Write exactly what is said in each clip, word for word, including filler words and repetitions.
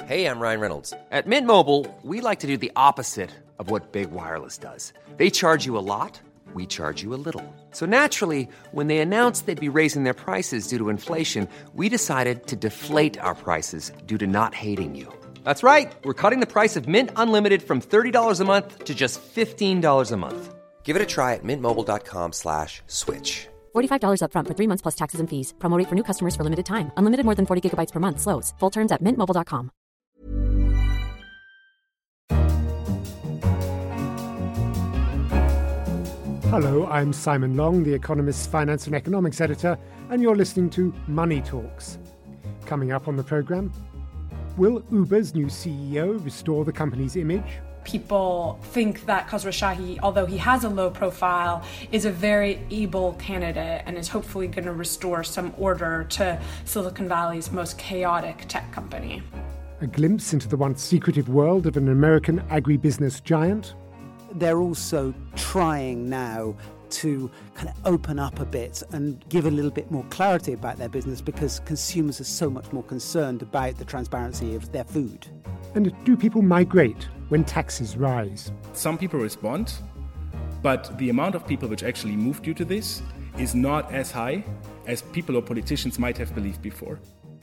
Hey, I'm Ryan Reynolds. At Mint Mobile, we like to do the opposite of what Big Wireless does. They charge you a lot, we charge you a little. So naturally, when they announced they'd be raising their prices due to inflation, we decided to deflate our prices due to not hating you. That's right. We're cutting the price of Mint Unlimited from thirty dollars a month to just fifteen dollars a month. Give it a try at mintmobile.com slash switch. forty-five dollars up front for three months plus taxes and fees. Promo rate for new customers for limited time. Unlimited more than forty gigabytes per month. Slows full terms at mint mobile dot com. Hello, I'm Simon Long, The Economist's finance and economics editor, and you're listening to Money Talks. Coming up on the programme, will Uber's new C E O restore the company's image? People think that Khosrowshahi, although he has a low profile, is a very able candidate and is hopefully going to restore some order to Silicon Valley's most chaotic tech company. A glimpse into the once secretive world of an American agribusiness giant. They're also trying now to kind of open up a bit and give a little bit more clarity about their business because consumers are so much more concerned about the transparency of their food. And do people migrate when taxes rise? Some people respond, but the amount of people which actually move due to this is not as high as people or politicians might have believed before.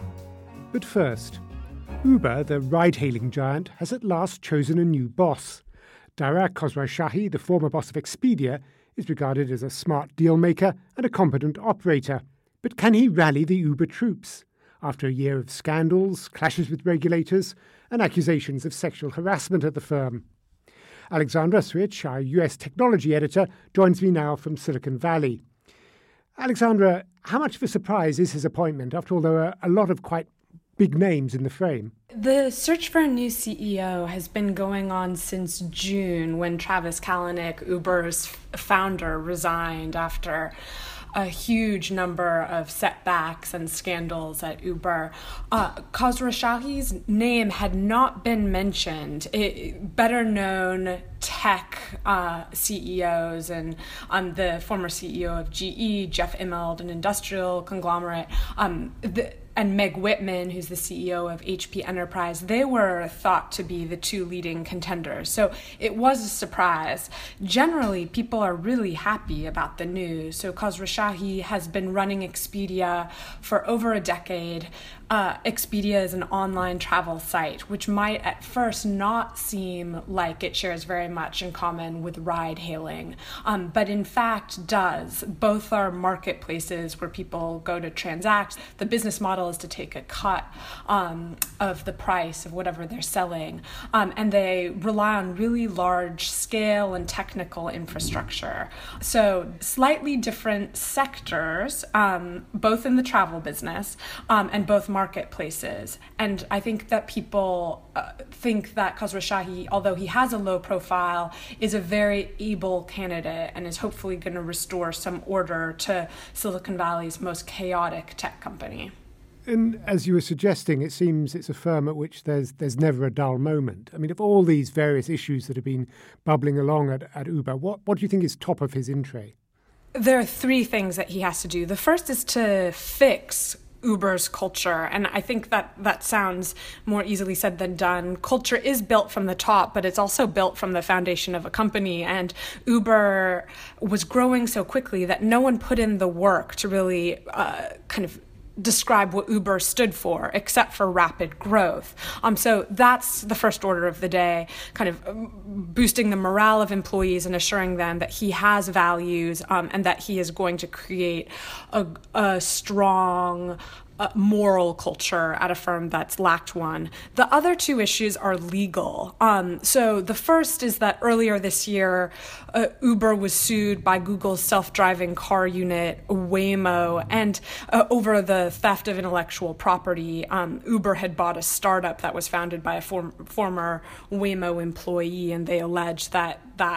But first, Uber, the ride-hailing giant, has at last chosen a new boss. Dara Khosrowshahi, the former boss of Expedia, is regarded as a smart deal-maker and a competent operator. But can he rally the Uber troops? After a year of scandals, clashes with regulators, and accusations of sexual harassment at the firm. Alexandra Switch, our U S technology editor, joins me now from Silicon Valley. Alexandra, how much of a surprise is his appointment? After all, there are a lot of quite big names in the frame. The search for a new C E O has been going on since June, when Travis Kalanick, Uber's founder, resigned after a huge number of setbacks and scandals at Uber. Uh, Khosrowshahi's name had not been mentioned. It, better known tech uh, C E Os and um, the former C E O of G E, Jeff Immelt, an industrial conglomerate, um, the, and Meg Whitman, who's the C E O of H P Enterprise, they were thought to be the two leading contenders. So it was a surprise. Generally, people are really happy about the news. So Khosrowshahi has been running Expedia for over a decade. Uh, Expedia is an online travel site, which might at first not seem like it shares very much in common with ride-hailing, um, but in fact does. Both are marketplaces where people go to transact. The business model is to take a cut um, of the price of whatever they're selling, um, and they rely on really large scale and technical infrastructure. So slightly different sectors, um, both in the travel business um, and both marketplaces. And I think that people uh, think that Khosrowshahi, although he has a low profile, is a very able candidate and is hopefully going to restore some order to Silicon Valley's most chaotic tech company. And as you were suggesting, it seems it's a firm at which there's there's never a dull moment. I mean, of all these various issues that have been bubbling along at, at Uber, what, what do you think is top of his in tray? There are three things that he has to do. The first is to fix Uber's culture. And I think that that sounds more easily said than done. Culture is built from the top, but it's also built from the foundation of a company. And Uber was growing so quickly that no one put in the work to really uh, kind of describe what Uber stood for, except for rapid growth. Um, so that's the first order of the day, kind of boosting the morale of employees and assuring them that he has values um, and that he is going to create a, a strong Uh, moral culture at a firm that's lacked one. The other two issues are legal. Um, so the first is that earlier this year, uh, Uber was sued by Google's self-driving car unit, Waymo, and uh, over the theft of intellectual property. Um, Uber had bought a startup that was founded by a form- former Waymo employee, and they alleged that that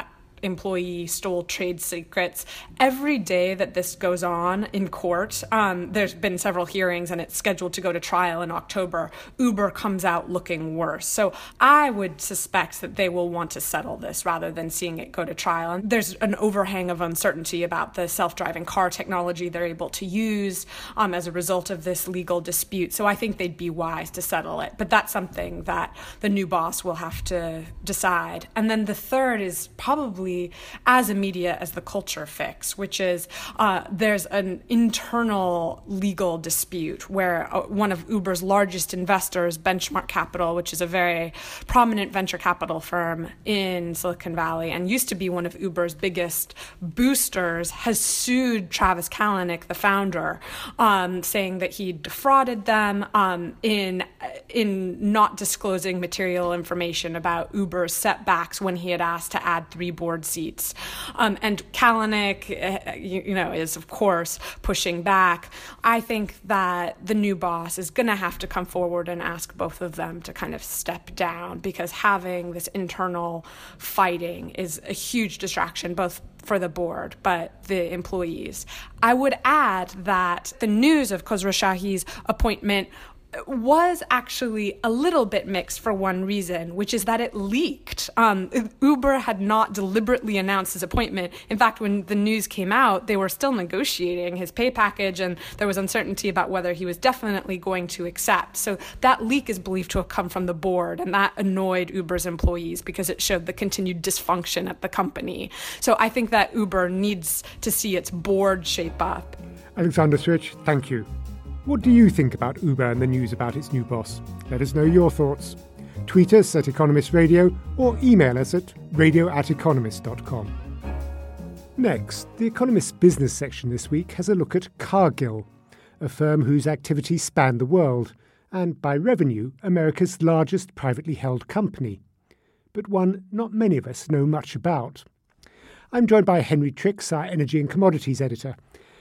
employee stole trade secrets. Every day that this goes on in court, um, there's been several hearings and it's scheduled to go to trial in October, Uber comes out looking worse. So I would suspect that they will want to settle this rather than seeing it go to trial. And there's an overhang of uncertainty about the self-driving car technology they're able to use um, as a result of this legal dispute. So I think they'd be wise to settle it. But that's something that the new boss will have to decide. And then the third is probably as immediate as the culture fix, which is uh, there's an internal legal dispute where uh, one of Uber's largest investors, Benchmark Capital, which is a very prominent venture capital firm in Silicon Valley and used to be one of Uber's biggest boosters, has sued Travis Kalanick, the founder, um, saying that he defrauded them um, in in not disclosing material information about Uber's setbacks when he had asked to add three board seats. Um, and Kalanick, uh, you, you know, is of course pushing back. I think that the new boss is going to have to come forward and ask both of them to kind of step down, because having this internal fighting is a huge distraction, both for the board, but the employees. I would add that the news of Khosrowshahi's appointment was actually a little bit mixed for one reason, which is that it leaked. Um, Uber had not deliberately announced his appointment. In fact, when the news came out, they were still negotiating his pay package, and there was uncertainty about whether he was definitely going to accept. So that leak is believed to have come from the board, and that annoyed Uber's employees because it showed the continued dysfunction at the company. So I think that Uber needs to see its board shape up. Alexandra Switch, thank you. What do you think about Uber and the news about its new boss? Let us know your thoughts. Tweet us at Economist Radio or email us at radio at economist dot com. Next, the Economist's business section this week has a look at Cargill, a firm whose activities span the world, and by revenue, America's largest privately held company, but one not many of us know much about. I'm joined by Henry Tricks, our energy and commodities editor.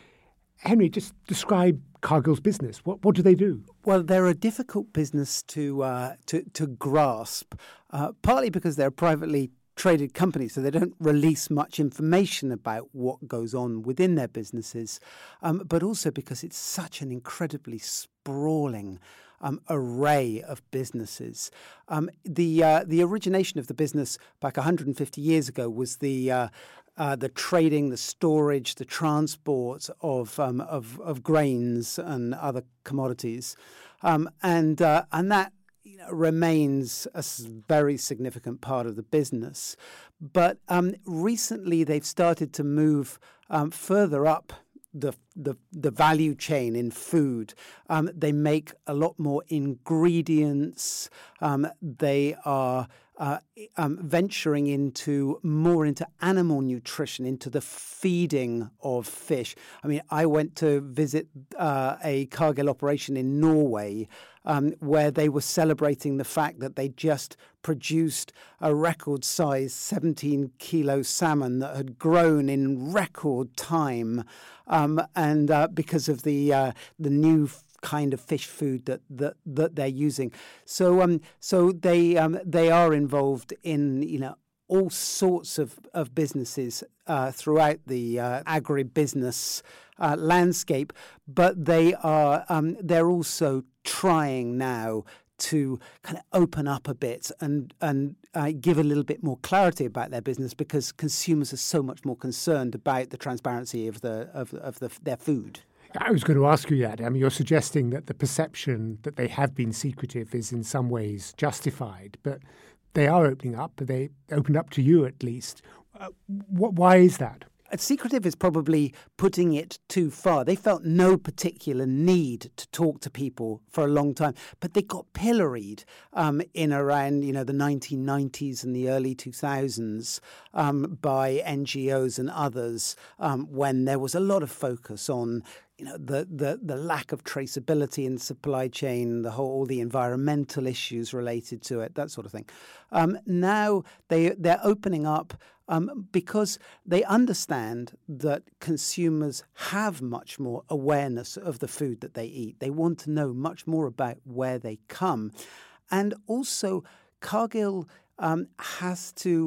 Henry, just describe Cargill's business. What what do they do? Well, they're a difficult business to uh, to, to grasp, uh, partly because they're a privately traded company, so they don't release much information about what goes on within their businesses, um, but also because it's such an incredibly sprawling Um, array of businesses. Um, the uh, the origination of the business back one hundred fifty years ago was the uh, uh, the trading, the storage, the transport of um, of, of grains and other commodities, um, and uh, and that you know, remains a very significant part of the business. But um, recently, they've started to move um, further up the the the value chain in food. Um, they make a lot more ingredients. Um, they are uh, um, venturing into more into animal nutrition, into the feeding of fish. I mean, I went to visit uh, a Cargill operation in Norway, um, where they were celebrating the fact that they just produced a record-sized seventeen kilo salmon that had grown in record time, um, and uh, because of the uh, the new kind of fish food that that, that they're using. So um, so they um, they are involved in you know all sorts of of businesses uh, throughout the uh, agribusiness uh, landscape, but they are um, they're also trying now to kind of open up a bit and and uh, give a little bit more clarity about their business, because consumers are so much more concerned about the transparency of the of, of the, their food. I was going to ask you that. I mean, you're suggesting that the perception that they have been secretive is in some ways justified, but they are opening up. They opened up to you at least. Uh, wh- why is that? Secretive is probably putting it too far. They felt no particular need to talk to people for a long time, but they got pilloried um, in around, you know, the nineteen nineties and the early two thousands um, by N G Os and others, um, when there was a lot of focus on, you know, the, the, the lack of traceability in the supply chain, the whole, all the environmental issues related to it, that sort of thing. Um, now they, they're opening up um, because they understand that consumers have much more awareness of the food that they eat. They want to know much more about where they come. And also, Cargill um, has to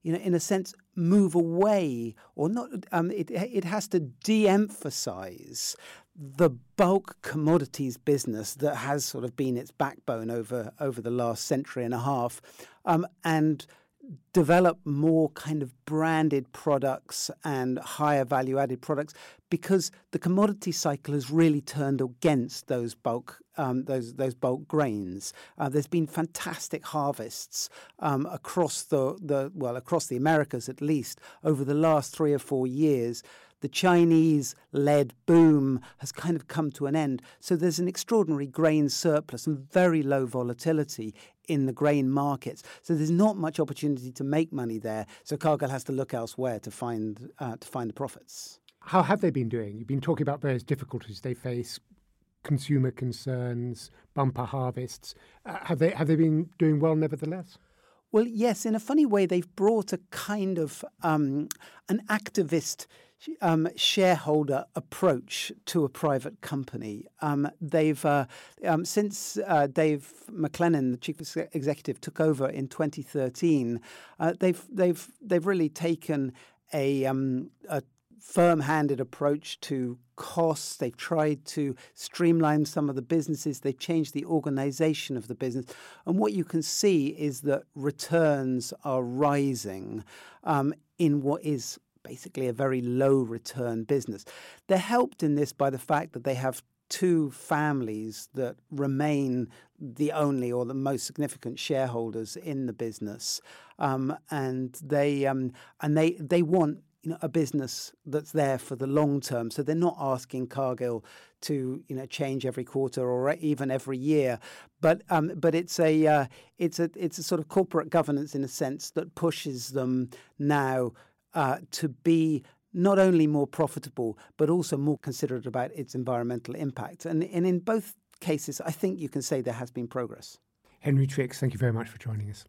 you know, in a sense, move away or not. Um, it it has to de-emphasize the bulk commodities business that has sort of been its backbone over over the last century and a half, um, and develop more kind of branded products and higher value added products, because the commodity cycle has really turned against those bulk um, those those bulk grains. Uh, there's been fantastic harvests um, across the, the well across the Americas at least over the last three or four years. The Chinese-led boom has kind of come to an end. So there's an extraordinary grain surplus and very low volatility in the grain markets. So there's not much opportunity to make money there. So Cargill has to look elsewhere to find uh, to find the profits. How have they been doing? You've been talking about various difficulties they face, consumer concerns, bumper harvests. Uh, have they have they been doing well nevertheless? Well, yes, in a funny way, they've brought a kind of um, an activist um, shareholder approach to a private company. Um, they've uh, um, since uh, Dave McLennan, the chief executive, took over in twenty thirteen. Uh, they've they've they've really taken a um, a firm-handed approach to costs. They've tried to streamline some of the businesses. They've changed the organization of the business. And what you can see is that returns are rising um, in what is basically a very low-return business. They're helped in this by the fact that they have two families that remain the only or the most significant shareholders in the business. Um, and they um, and they they want You know, a business that's there for the long term. So they're not asking Cargill to, you know, change every quarter or even every year. But um, but it's a uh, it's a it's a sort of corporate governance in a sense that pushes them now uh, to be not only more profitable but also more considerate about its environmental impact. And, and in both cases, I think you can say there has been progress. Henry Trix, thank you very much for joining us.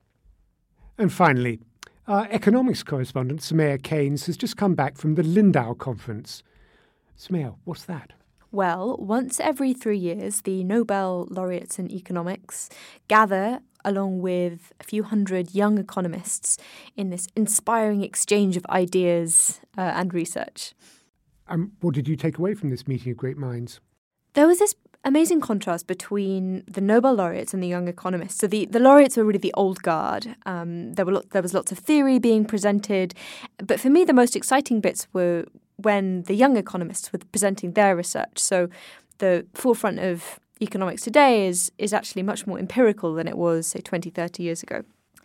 And finally, our economics correspondent, Soumaya Keynes, has just come back from the Lindau Conference. Soumaya, what's that? Well, once every three years, the Nobel laureates in economics gather along with a few hundred young economists in this inspiring exchange of ideas uh, and research. Um, what did you take away from this meeting of great minds? There was this amazing contrast between the Nobel laureates and the young economists. So the, the laureates were really the old guard. Um, there were lo- there was lots of theory being presented. But for me, the most exciting bits were when the young economists were presenting their research. So the forefront of economics today is is actually much more empirical than it was, say, twenty, thirty years ago.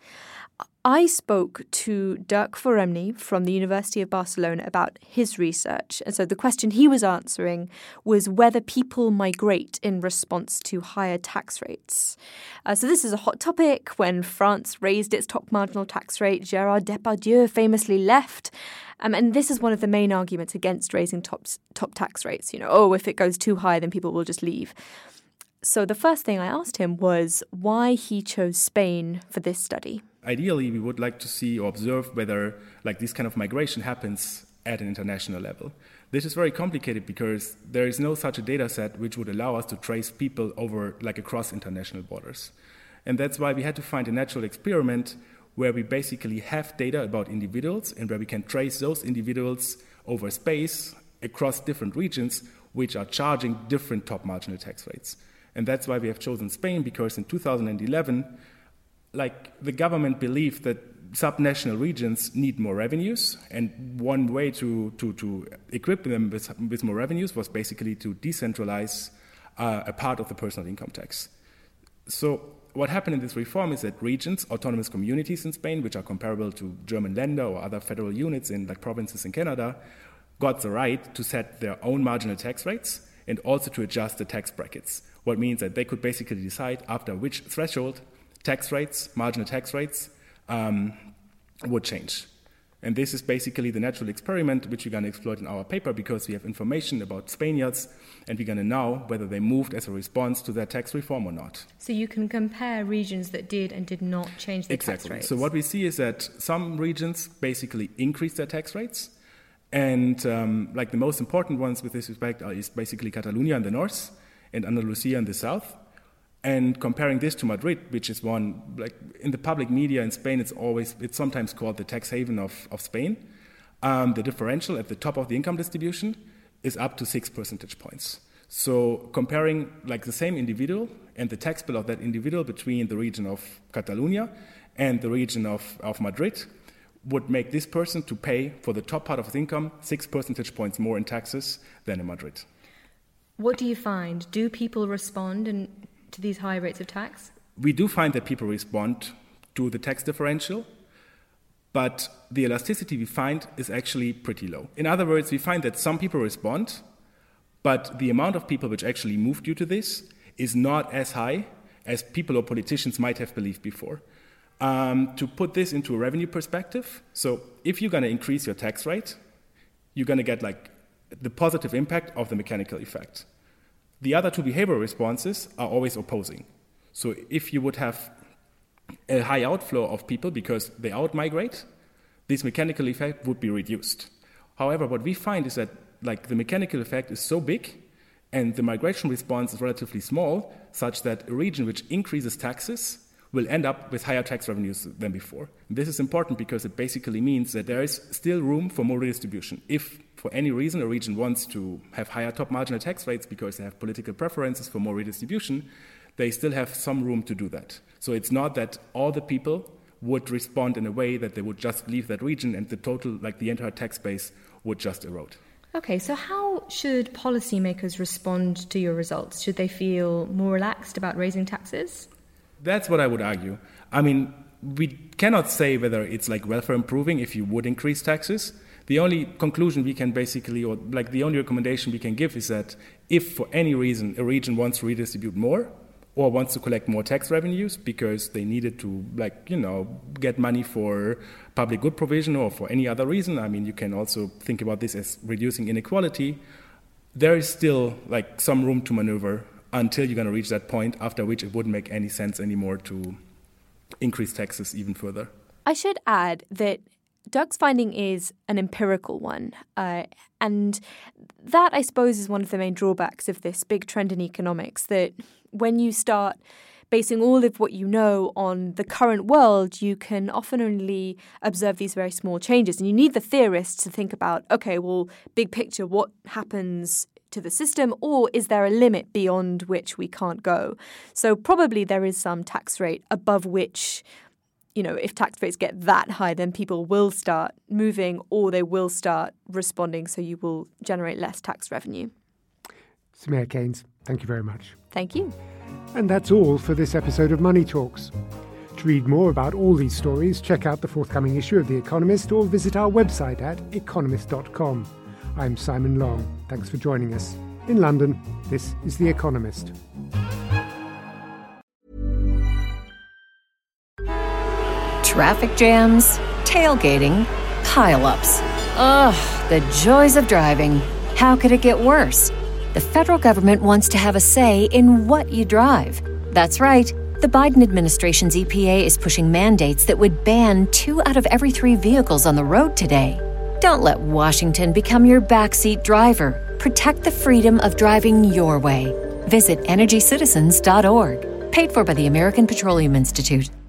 I spoke to Dirk Foremny from the University of Barcelona about his research. And so the question he was answering was whether people migrate in response to higher tax rates. Uh, so this is a hot topic. When France raised its top marginal tax rate, Gérard Depardieu famously left. Um, and this is one of the main arguments against raising top, top tax rates. You know, oh, if it goes too high, then people will just leave. So the first thing I asked him was why he chose Spain for this study. Ideally, we would like to see or observe whether like this kind of migration happens at an international level. This is very complicated because there is no such a data set which would allow us to trace people over like across international borders. And that's why we had to find a natural experiment where we basically have data about individuals and where we can trace those individuals over space across different regions which are charging different top marginal tax rates. And that's why we have chosen Spain, because in two thousand eleven, like the government believed that subnational regions need more revenues, and one way to, to, to equip them with, with more revenues was basically to decentralize uh, a part of the personal income tax. So what happened in this reform is that regions, autonomous communities in Spain, which are comparable to German Länder or other federal units in like provinces in Canada, got the right to set their own marginal tax rates and also to adjust the tax brackets. What means that they could basically decide after which threshold tax rates, marginal tax rates, um, would change. And this is basically the natural experiment which we're going to exploit in our paper, because we have information about Spaniards and we're going to know whether they moved as a response to their tax reform or not. So you can compare regions that did and did not change their exactly. tax rates. So what we see is that some regions basically increased their tax rates. And um, like the most important ones with this respect are is basically Catalonia in the north and Andalusia in the south. And comparing this to Madrid, which is one, like in the public media in Spain, it's always, it's sometimes called the tax haven of, of Spain. Um, the differential at the top of the income distribution is up to six percentage points. So comparing like the same individual and the tax bill of that individual between the region of Catalonia and the region of, of Madrid would make this person to pay for the top part of his income six percentage points more in taxes than in Madrid. What do you find? Do people respond and to these high rates of tax? We do find that people respond to the tax differential, but the elasticity we find is actually pretty low. In other words, we find that some people respond, but the amount of people which actually move due to this is not as high as people or politicians might have believed before. Um, to put this into a revenue perspective, so if you're going to increase your tax rate, you're going to get like the positive impact of the mechanical effect. The other two behavioral responses are always opposing. So if you would have a high outflow of people because they out-migrate, this mechanical effect would be reduced. However, what we find is that like the mechanical effect is so big and the migration response is relatively small, such that a region which increases taxes will end up with higher tax revenues than before. And this is important because it basically means that there is still room for more redistribution. If for any reason a region wants to have higher top marginal tax rates because they have political preferences for more redistribution, they still have some room to do that. So it's not that all the people would respond in a way that they would just leave that region and the total, like the entire tax base would just erode. Okay, so how should policymakers respond to your results? Should they feel more relaxed about raising taxes? That's what I would argue. I mean, we cannot say whether it's like welfare improving if you would increase taxes. The only conclusion we can basically, or like the only recommendation we can give is that if for any reason a region wants to redistribute more or wants to collect more tax revenues because they needed to, like, you know, get money for public good provision or for any other reason, I mean, you can also think about this as reducing inequality, there is still like some room to maneuver until you're going to reach that point, after which it wouldn't make any sense anymore to increase taxes even further. I should add that Doug's finding is an empirical one. Uh, and that, I suppose, is one of the main drawbacks of this big trend in economics, that when you start basing all of what you know on the current world, you can often only observe these very small changes. And you need the theorists to think about, okay, well, big picture, what happens to the system, or is there a limit beyond which we can't go? So probably there is some tax rate above which, you know, if tax rates get that high, then people will start moving or they will start responding, so you will generate less tax revenue. Soumaya Keynes, thank you very much. Thank you. And that's all for this episode of Money Talks. To read more about all these stories, check out the forthcoming issue of The Economist or visit our website at economist dot com. I'm Simon Long. Thanks for joining us. In London, this is The Economist. Traffic jams, tailgating, pile-ups. Ugh, the joys of driving. How could it get worse? The federal government wants to have a say in what you drive. That's right. The Biden administration's E P A is pushing mandates that would ban two out of every three vehicles on the road today. Don't let Washington become your backseat driver. Protect the freedom of driving your way. Visit energy citizens dot org. Paid for by the American Petroleum Institute.